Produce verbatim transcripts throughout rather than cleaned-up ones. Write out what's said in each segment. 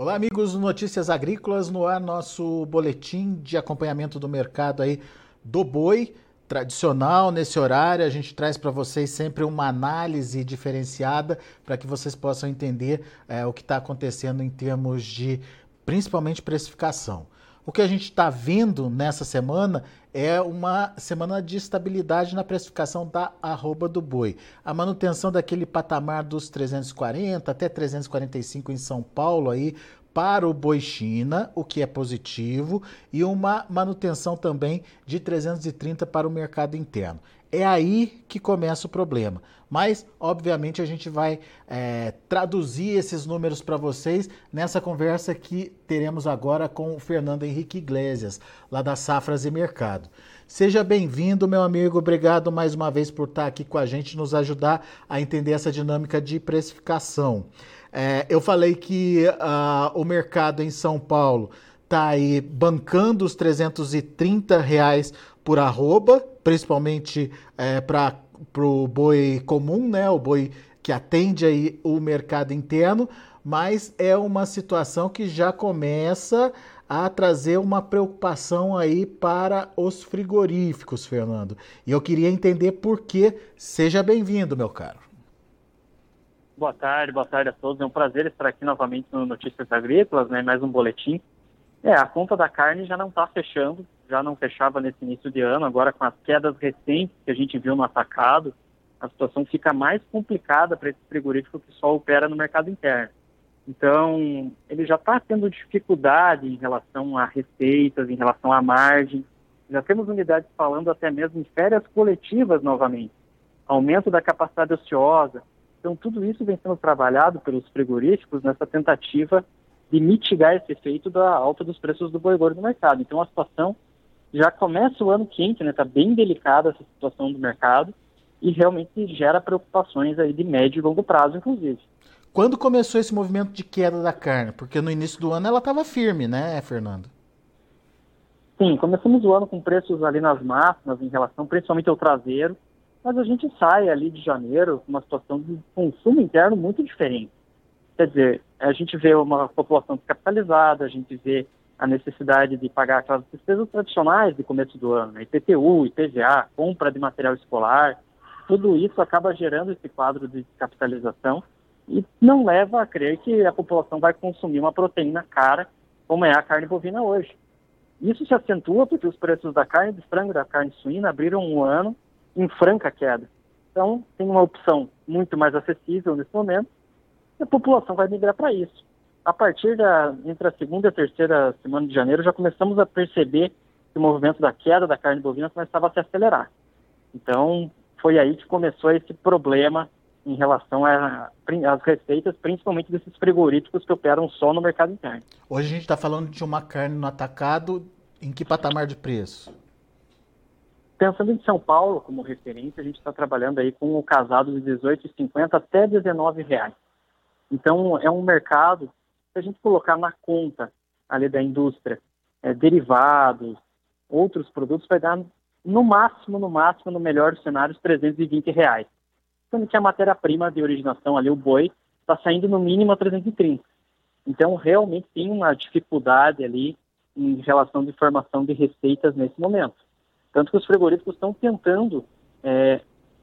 Olá, amigos do Notícias Agrícolas, no ar nosso boletim de acompanhamento do mercado aí do boi tradicional. Nesse horário a gente traz para vocês sempre uma análise diferenciada para que vocês possam entender é, o que está acontecendo em termos de, principalmente, precificação. O que a gente está vendo nessa semana é uma semana de estabilidade na precificação da arroba do boi. A manutenção daquele patamar dos trezentos e quarenta até trezentos e quarenta e cinco em São Paulo aí para o boi China, o que é positivo, e uma manutenção também de trezentos e trinta para o mercado interno. É aí que começa o problema. Mas, obviamente, a gente vai é, traduzir esses números para vocês nessa conversa que teremos agora com o Fernando Henrique Iglesias, lá da Safras e Mercado. Seja bem-vindo, meu amigo. Obrigado mais uma vez por estar aqui com a gente, nos ajudar a entender essa dinâmica de precificação. É, eu falei que uh, o mercado em São Paulo está aí bancando os trezentos e trinta reais por arroba, principalmente é, para o boi comum, né? O boi que atende aí o mercado interno, mas é uma situação que já começa a trazer uma preocupação aí para os frigoríficos, Fernando. E eu queria entender por quê. Seja bem-vindo, meu caro. Boa tarde, boa tarde a todos. É um prazer estar aqui novamente no Notícias Agrícolas, né? Mais um boletim. É, a conta da carne já não está fechando, já não fechava nesse início de ano, agora com as quedas recentes que a gente viu no atacado, a situação fica mais complicada para esse frigorífico que só opera no mercado interno. Então, ele já está tendo dificuldade em relação a receitas, em relação à margem. Já temos unidades falando até mesmo em férias coletivas novamente, aumento da capacidade ociosa. Então, tudo isso vem sendo trabalhado pelos frigoríficos nessa tentativa de mitigar esse efeito da alta dos preços do boi gordo no mercado. Então, a situação já começa o ano quente, né? Está bem delicada essa situação do mercado e realmente gera preocupações aí de médio e longo prazo, inclusive. Quando começou esse movimento de queda da carne? Porque no início do ano ela estava firme, né, Fernando? Sim, começamos o ano com preços ali nas máximas em relação principalmente ao traseiro, mas a gente sai ali de janeiro com uma situação de consumo interno muito diferente. Quer dizer, a gente vê uma população descapitalizada, a gente vê a necessidade de pagar aquelas despesas tradicionais de começo do ano, né? I P T U, I P V A, compra de material escolar, tudo isso acaba gerando esse quadro de descapitalização e não leva a crer que a população vai consumir uma proteína cara como é a carne bovina hoje. Isso se acentua porque os preços da carne de frango e da carne suína abriram um ano em franca queda. Então, tem uma opção muito mais acessível nesse momento e a população vai migrar para isso. A partir da, entre a segunda e a terceira semana de janeiro, já começamos a perceber que o movimento da queda da carne bovina começava a se acelerar. Então, foi aí que começou esse problema em relação às receitas, principalmente desses frigoríficos que operam só no mercado interno. Hoje a gente está falando de uma carne no atacado, em que patamar de preço? Pensando em São Paulo como referência, a gente está trabalhando aí com o casado de dezoito reais e cinquenta centavos até dezenove reais. Então, é um mercado, se a gente colocar na conta ali da indústria, é, derivados, outros produtos, vai dar no máximo, no máximo, no melhor dos cenários, trezentos e vinte reais. Sendo que a matéria-prima de originação ali, o boi, está saindo no mínimo a trezentos e trinta. Então, realmente tem uma dificuldade ali em relação de formação de receitas nesse momento. Tanto que os frigoríficos estão tentando, é,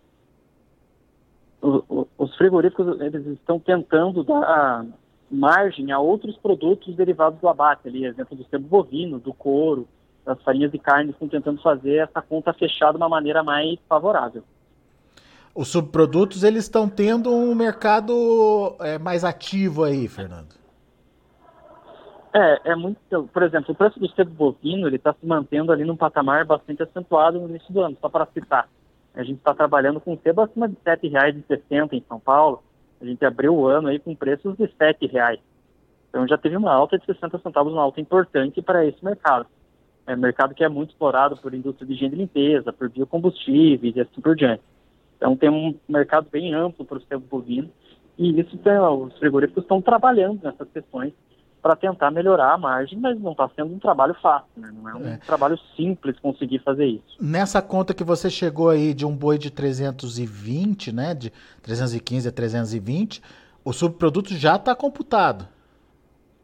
o, o, os frigoríficos eles estão tentando dar margem a outros produtos derivados do abate, ali, exemplo do sebo bovino, do couro, das farinhas de carne, estão tentando fazer essa conta fechar de uma maneira mais favorável. Os subprodutos eles estão tendo um mercado é, mais ativo aí, Fernando. É, é muito, por exemplo, o preço do sebo bovino ele está se mantendo ali num patamar bastante acentuado no início do ano, só para citar. A gente está trabalhando com sebo acima de sete reais e sessenta centavos em São Paulo, a gente abriu o ano aí com preços de sete reais. Então já teve uma alta de sessenta centavos, uma alta importante para esse mercado. É um mercado que é muito explorado por indústria de higiene e limpeza, por biocombustíveis e assim por diante. Então tem um mercado bem amplo para o sebo bovino e isso os frigoríficos estão trabalhando nessas questões para tentar melhorar a margem, mas não está sendo um trabalho fácil, né? Não é um é. trabalho simples conseguir fazer isso. Nessa conta que você chegou aí de um boi de trezentos e vinte, né, de trezentos e quinze a trezentos e vinte, o subproduto já está computado.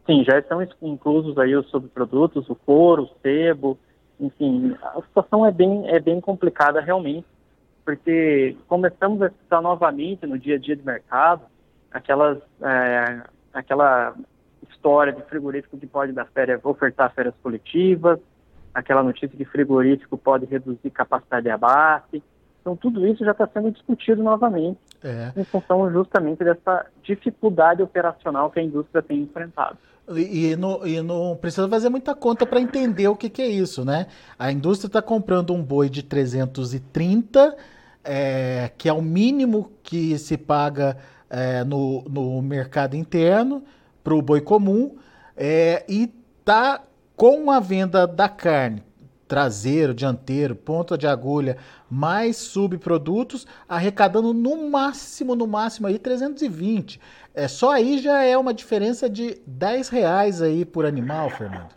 Sim, já estão inclusos aí os subprodutos, o couro, o sebo, enfim, a situação é bem, é bem complicada realmente, porque começamos a escutar novamente no dia a dia de mercado aquelas, é, aquela história de frigorífico que pode dar férias, ofertar férias coletivas, aquela notícia que frigorífico pode reduzir capacidade de abate. Então, tudo isso já está sendo discutido novamente, é. em função justamente dessa dificuldade operacional que a indústria tem enfrentado. E, e, não, e não precisa fazer muita conta para entender o que, que é isso, né? A indústria está comprando um boi de trezentos e trinta, é, que é o mínimo que se paga é, no, no mercado interno para o boi comum, é, e está com a venda da carne, traseiro, dianteiro, ponta de agulha, mais subprodutos, arrecadando no máximo, no máximo aí trezentos e vinte. É, só aí já é uma diferença de dez reais aí por animal, Fernando.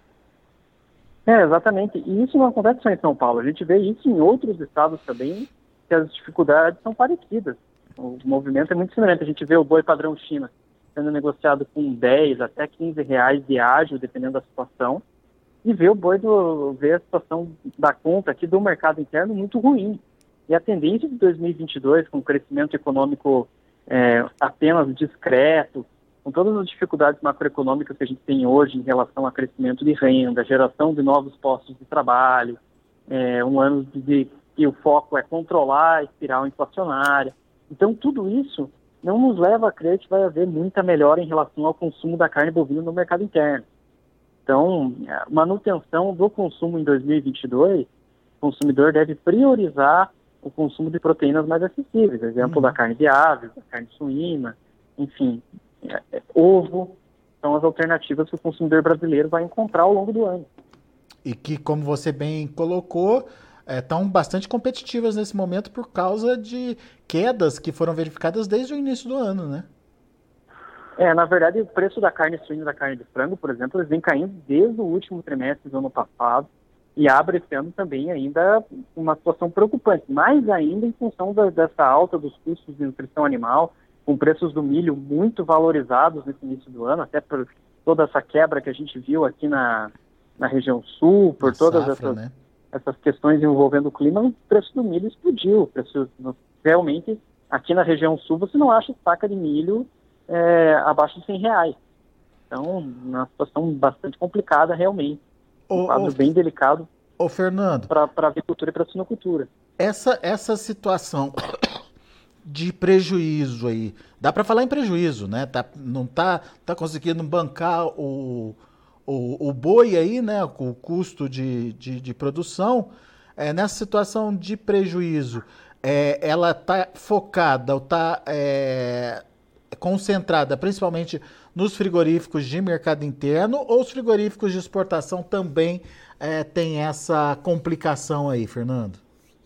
É, exatamente. E isso não acontece só em São Paulo. A gente vê isso em outros estados também, que as dificuldades são parecidas. O movimento é muito semelhante. A gente vê o boi padrão China sendo negociado com dez até quinze reais de ágio, dependendo da situação, e vê o boi do, vê a situação da conta aqui do mercado interno muito ruim. E a tendência de dois mil e vinte e dois, com o crescimento econômico é, apenas discreto, com todas as dificuldades macroeconômicas que a gente tem hoje em relação a crescimento de renda, geração de novos postos de trabalho, é, um ano de que o foco é controlar a espiral inflacionária. Então, tudo isso não nos leva a crer que vai haver muita melhora em relação ao consumo da carne bovina no mercado interno. Então, a manutenção do consumo em dois mil e vinte e dois, o consumidor deve priorizar o consumo de proteínas mais acessíveis, exemplo uhum. da carne de aves, da carne suína, enfim, é, é, ovo, são as alternativas que o consumidor brasileiro vai encontrar ao longo do ano. E que, como você bem colocou, estão é, bastante competitivas nesse momento por causa de quedas que foram verificadas desde o início do ano, né? É, na verdade, o preço da carne suína e da carne de frango, por exemplo, eles vêm caindo desde o último trimestre do ano passado e abre esse ano também ainda uma situação preocupante, mais ainda em função da, dessa alta dos custos de nutrição animal, com preços do milho muito valorizados nesse início do ano, até por toda essa quebra que a gente viu aqui na, na região sul, por na todas safra, essas, né? essas questões envolvendo o clima, o preço do milho explodiu. O preço, realmente, aqui na região sul, você não acha saca de milho É, abaixo de cem reais. Então, uma situação bastante complicada, realmente. Um ô, quadro ô, bem delicado ô, Fernando, para a avicultura e para a suinocultura. Essa, essa situação de prejuízo aí, dá para falar em prejuízo, né? Tá, não tá, tá conseguindo bancar o, o, o boi aí, né? Com o custo de, de, de produção. É, nessa situação de prejuízo, é, ela tá focada ou tá... É, concentrada principalmente nos frigoríficos de mercado interno, ou os frigoríficos de exportação também é, tem essa complicação aí, Fernando?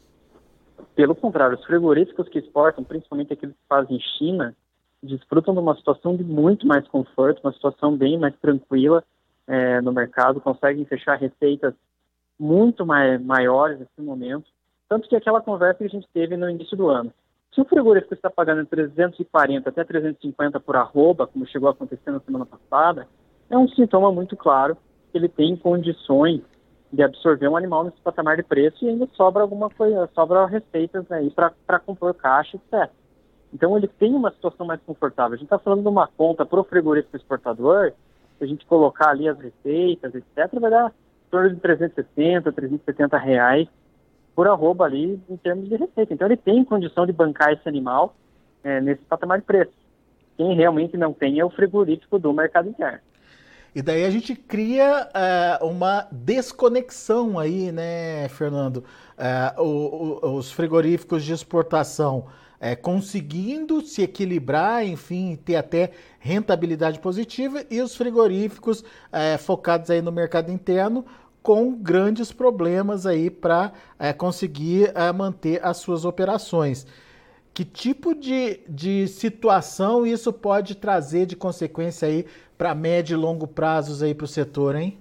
Pelo contrário, os frigoríficos que exportam, principalmente aqueles que fazem China, desfrutam de uma situação de muito mais conforto, uma situação bem mais tranquila é, no mercado, conseguem fechar receitas muito mais, maiores nesse momento, tanto que aquela conversa que a gente teve no início do ano. Se o frigorífico está pagando trezentos e quarenta até trezentos e cinquenta por arroba, como chegou a acontecer na semana passada, é um sintoma muito claro que ele tem condições de absorver um animal nesse patamar de preço e ainda sobra alguma coisa, sobra receitas aí para compor caixa, etcétera. Então ele tem uma situação mais confortável. A gente está falando de uma conta para o frigorífico exportador, se a gente colocar ali as receitas, etcétera, vai dar em torno de trezentos e sessenta, trezentos e setenta reais por arroba ali em termos de receita. Então ele tem condição de bancar esse animal é, nesse patamar de preço. Quem realmente não tem é o frigorífico do mercado interno. E daí a gente cria uh, uma desconexão aí, né, Fernando? Uh, o, o, os frigoríficos de exportação uh, conseguindo se equilibrar, enfim, ter até rentabilidade positiva, e os frigoríficos uh, focados aí no mercado interno com grandes problemas aí para é, conseguir é, manter as suas operações. Que tipo de, de situação isso pode trazer de consequência aí para médio e longo prazos aí para o setor, hein?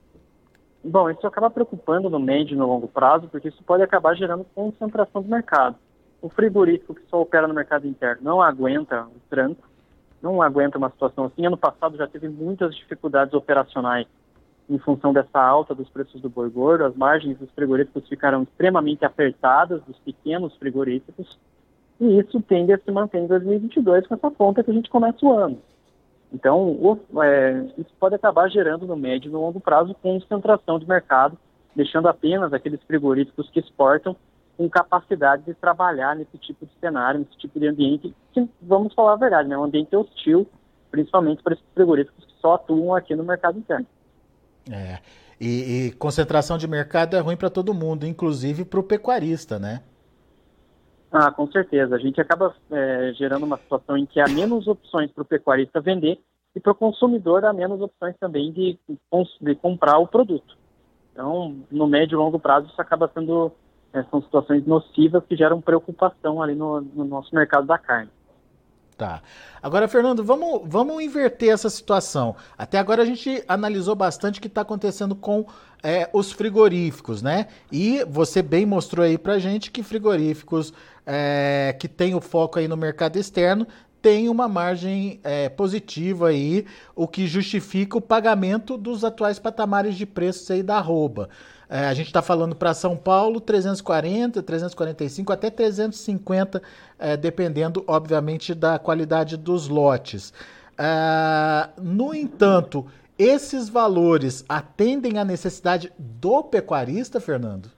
Bom, isso acaba preocupando no médio e no longo prazo, porque isso pode acabar gerando concentração do mercado. O frigorífico que só opera no mercado interno não aguenta o tranco, não aguenta uma situação assim. Ano passado já teve muitas dificuldades operacionais em função dessa alta dos preços do boi gordo. As margens dos frigoríficos ficaram extremamente apertadas, dos pequenos frigoríficos, e isso tende a se manter em dois mil e vinte e dois com essa conta que a gente começa o ano. Então, o, é, isso pode acabar gerando no médio e no longo prazo concentração de mercado, deixando apenas aqueles frigoríficos que exportam com capacidade de trabalhar nesse tipo de cenário, nesse tipo de ambiente, que, vamos falar a verdade, né, um ambiente hostil, principalmente para esses frigoríficos que só atuam aqui no mercado interno. É, e, e concentração de mercado é ruim para todo mundo, inclusive para o pecuarista, né? Ah, com certeza. A gente acaba é, gerando uma situação em que há menos opções para o pecuarista vender e para o consumidor há menos opções também de, de comprar o produto. Então, no médio e longo prazo, isso acaba sendo, é, são situações nocivas que geram preocupação ali no, no nosso mercado da carne. Tá. Agora, Fernando, vamos, vamos inverter essa situação. Até agora a gente analisou bastante o que está acontecendo com é, os frigoríficos, né? E você bem mostrou aí pra gente que frigoríficos é, que tem o foco aí no mercado externo tem uma margem é, positiva aí, o que justifica o pagamento dos atuais patamares de preços aí da arroba. É, a gente está falando para São Paulo trezentos e quarenta, trezentos e quarenta e cinco, até trezentos e cinquenta, é, dependendo, obviamente, da qualidade dos lotes. É, no entanto, esses valores atendem à necessidade do pecuarista, Fernando?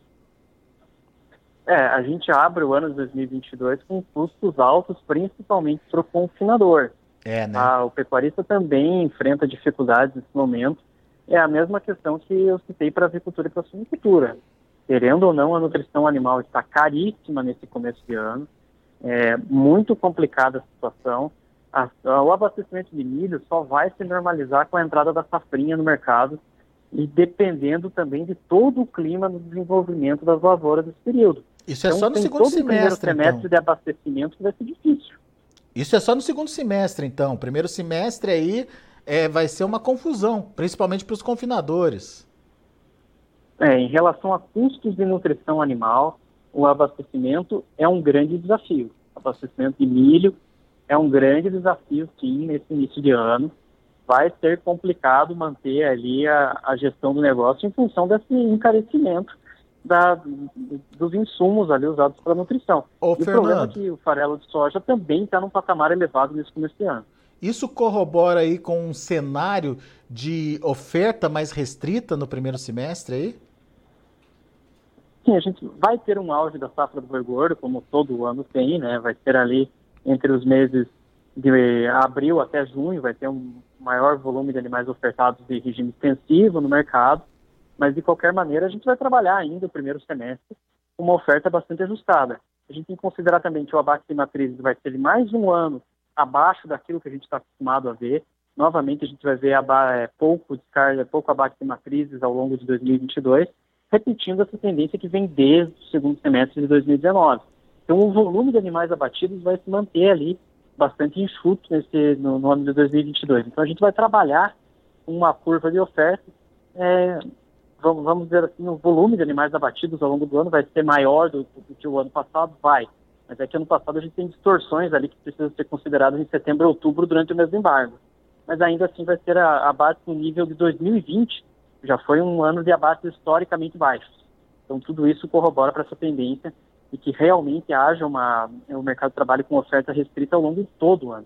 É, a gente abre o ano de dois mil e vinte e dois com custos altos, principalmente para o confinador. É, né? Ah, o pecuarista também enfrenta dificuldades nesse momento. É a mesma questão que eu citei para a avicultura e para a suinicultura. Querendo ou não, a nutrição animal está caríssima nesse começo de ano. É muito complicada a situação. A, a, o abastecimento de milho só vai se normalizar com a entrada da safrinha no mercado e dependendo também de todo o clima no desenvolvimento das lavouras nesse período. Isso é então, só no tem segundo todo semestre, o primeiro semestre então. de abastecimento que vai ser difícil. Isso é só no segundo semestre, então. Primeiro semestre aí é, vai ser uma confusão, principalmente para os confinadores. É, em relação a custos de nutrição animal, o abastecimento é um grande desafio. O abastecimento de milho é um grande desafio, sim, nesse início de ano. Vai ser complicado manter ali a, a gestão do negócio em função desse encarecimento da, dos insumos ali usados para nutrição. Ô, e Fernando, o problema é que o farelo de soja também está num patamar elevado nesse começo de ano. Isso corrobora aí com um cenário de oferta mais restrita no primeiro semestre aí? Sim, a gente vai ter um auge da safra do boi gordo, como todo ano tem, né? Vai ter ali entre os meses de abril até junho, vai ter um maior volume de animais ofertados de regime extensivo no mercado, mas de qualquer maneira a gente vai trabalhar ainda o primeiro semestre com uma oferta bastante ajustada. A gente tem que considerar também que o abate de matrizes vai ser mais um ano abaixo daquilo que a gente está acostumado a ver. Novamente a gente vai ver aba- pouco, descarga, pouco abate de matrizes ao longo de dois mil e vinte e dois, repetindo essa tendência que vem desde o segundo semestre de dois mil e dezenove. Então o volume de animais abatidos vai se manter ali bastante enxuto nesse, no, no ano de dois mil e vinte e dois. Então a gente vai trabalhar com uma curva de oferta, é, vamos, vamos dizer assim, o volume de animais abatidos ao longo do ano vai ser maior do, do que o ano passado, vai. Mas é que ano passado a gente tem distorções ali que precisam ser consideradas em setembro e outubro durante o mês do embargo. Mas ainda assim vai ser a, abate no nível de dois mil e vinte, já foi um ano de abates historicamente baixos. Então tudo isso corrobora para essa tendência e que realmente haja uma, um mercado de trabalho com oferta restrita ao longo de todo o ano.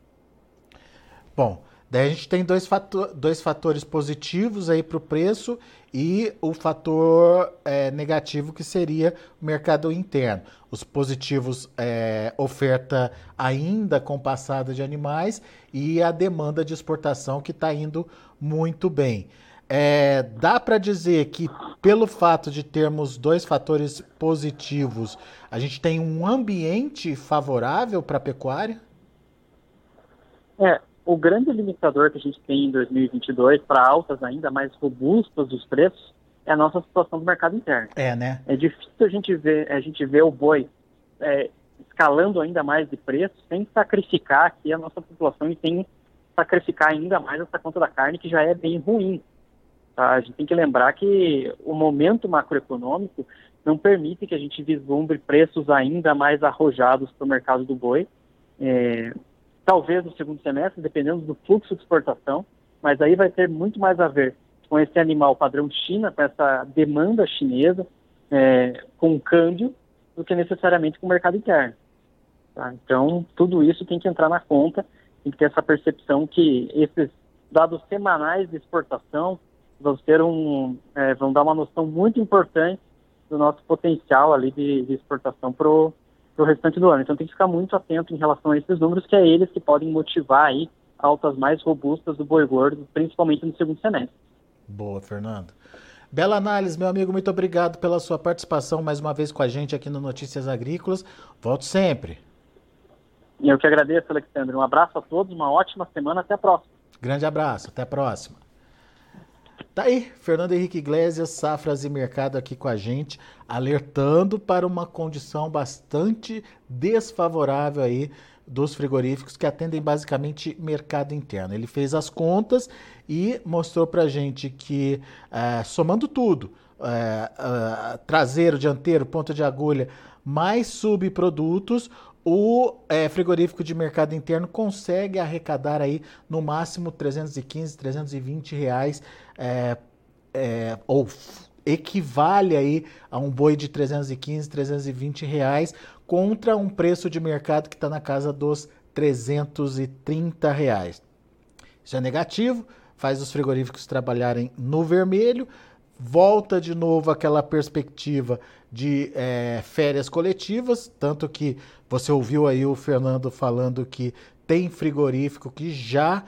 Bom, daí a gente tem dois, fator, dois fatores positivos aí para o preço e o fator é, negativo que seria o mercado interno. Os positivos, é, oferta ainda compassada de animais e a demanda de exportação que está indo muito bem. É, dá para dizer que, pelo fato de termos dois fatores positivos, a gente tem um ambiente favorável para a pecuária? É, o grande limitador que a gente tem em dois mil e vinte e dois para altas ainda mais robustas dos preços é a nossa situação do mercado interno. É, né? É difícil a gente ver, a gente ver o boi é, escalando ainda mais de preço sem sacrificar aqui a nossa população e sem sacrificar ainda mais essa conta da carne que já é bem ruim. A gente tem que lembrar que o momento macroeconômico não permite que a gente vislumbre preços ainda mais arrojados para o mercado do boi. É, talvez no segundo semestre, dependendo do fluxo de exportação, mas aí vai ter muito mais a ver com esse animal padrão China, com essa demanda chinesa, é, com o câmbio, do que necessariamente com o mercado interno. Tá? Então, tudo isso tem que entrar na conta, tem que ter essa percepção que esses dados semanais de exportação vão, ter um, é, vão dar uma noção muito importante do nosso potencial ali de, de exportação para o restante do ano. Então tem que ficar muito atento em relação a esses números, que é eles que podem motivar aí altas mais robustas do boi gordo, principalmente no segundo semestre. Boa, Fernando. Bela análise, meu amigo, muito obrigado pela sua participação mais uma vez com a gente aqui no Notícias Agrícolas. Volto sempre. Eu que agradeço, Alexandre. Um abraço a todos, uma ótima semana, até a próxima. Grande abraço, até a próxima. Tá aí, Fernando Henrique Iglesias, Safras e Mercado aqui com a gente, alertando para uma condição bastante desfavorável aí dos frigoríficos que atendem basicamente mercado interno. Ele fez as contas e mostrou pra gente que, é, somando tudo, é, é, traseiro, dianteiro, ponta de agulha, mais subprodutos, o é, frigorífico de mercado interno consegue arrecadar aí no máximo trezentos e quinze, trezentos e vinte reais, é, é, ou equivale aí a um boi de trezentos e quinze, trezentos e vinte reais contra um preço de mercado que está na casa dos trezentos e trinta reais. Isso é negativo, faz os frigoríficos trabalharem no vermelho, volta de novo aquela perspectiva de é, férias coletivas, tanto que você ouviu aí o Fernando falando que tem frigorífico que já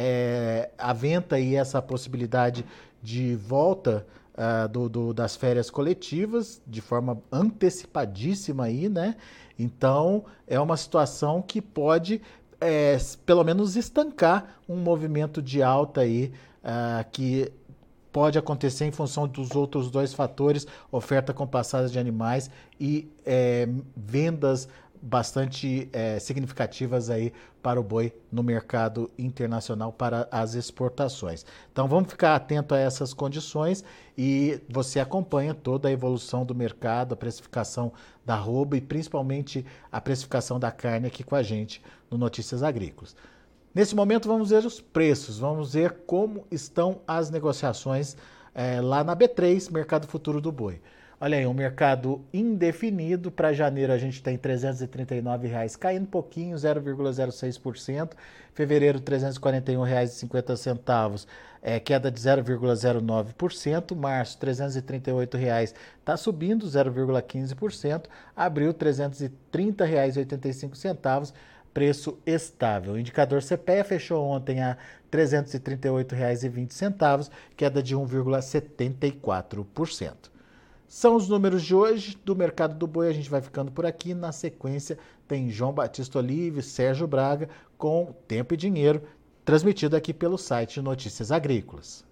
é, aventa aí essa possibilidade de volta uh, do, do, das férias coletivas de forma antecipadíssima aí, né? Então é uma situação que pode é, pelo menos estancar um movimento de alta aí uh, que pode acontecer em função dos outros dois fatores, oferta compassada de animais e é, vendas bastante é, significativas aí para o boi no mercado internacional para as exportações. Então vamos ficar atento a essas condições e você acompanha toda a evolução do mercado, a precificação da arroba e principalmente a precificação da carne aqui com a gente no Notícias Agrícolas. Nesse momento vamos ver os preços, vamos ver como estão as negociações é, lá na B três, Mercado Futuro do Boi. Olha aí, um mercado indefinido, para janeiro a gente tem trezentos e trinta e nove reais, caindo um pouquinho, zero vírgula zero seis por cento. Fevereiro, trezentos e quarenta e um reais e cinquenta centavos, é, queda de zero vírgula zero nove por cento. Março, trezentos e trinta e oito reais, está subindo zero vírgula quinze por cento. Abril, trezentos e trinta reais e oitenta e cinco centavos, preço estável. O indicador C P E A fechou ontem a trezentos e trinta e oito reais e vinte centavos, queda de um vírgula setenta e quatro por cento. São os números de hoje do Mercado do Boi. A gente vai ficando por aqui. Na sequência tem João Batista Olive, Sérgio Braga com Tempo e Dinheiro, transmitido aqui pelo site Notícias Agrícolas.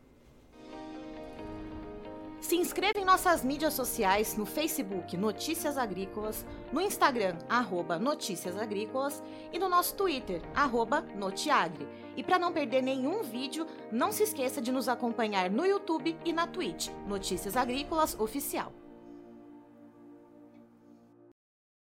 Se inscreva em nossas mídias sociais, no Facebook Notícias Agrícolas, no Instagram, arroba Notícias Agrícolas e no nosso Twitter, arroba Notiagre. E para não perder nenhum vídeo, não se esqueça de nos acompanhar no YouTube e na Twitch, Notícias Agrícolas Oficial.